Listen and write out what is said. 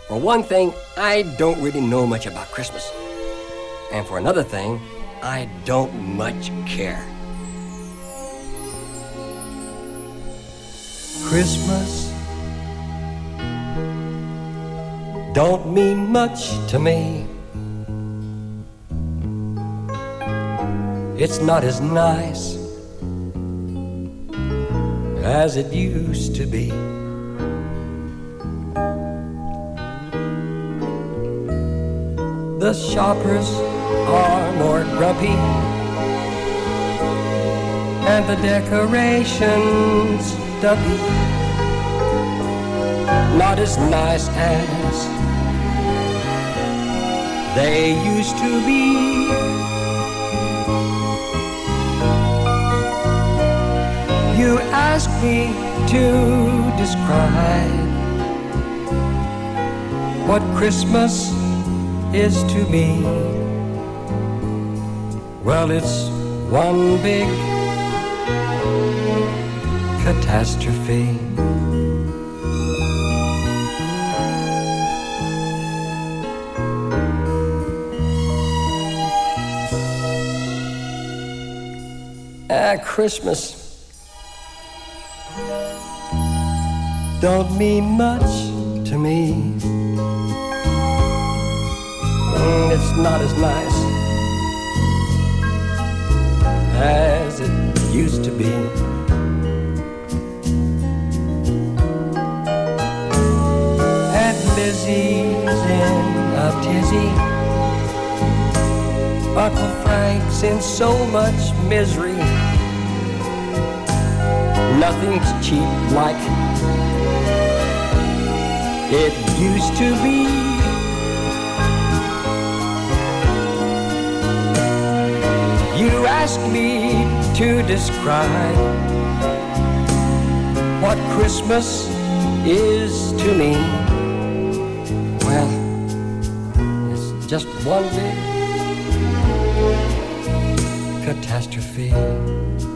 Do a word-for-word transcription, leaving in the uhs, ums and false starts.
For one thing, I don't really know much about Christmas. And for another thing, I don't much care. Christmas don't mean much to me. It's not as nice as it used to be. The shoppers are more grumpy, and the decorations dumpy. Not as nice as they used to be. You ask me to describe what Christmas is to me. Well, it's one big catastrophe. Ah, Christmas don't mean much to me. Mm, it's not as nice as it used to be. Aunt Lizzie's in a tizzy. Uncle Frank's in so much misery. Nothing's cheap like it used to be. You ask me to describe what Christmas is to me. Well, it's just one big catastrophe.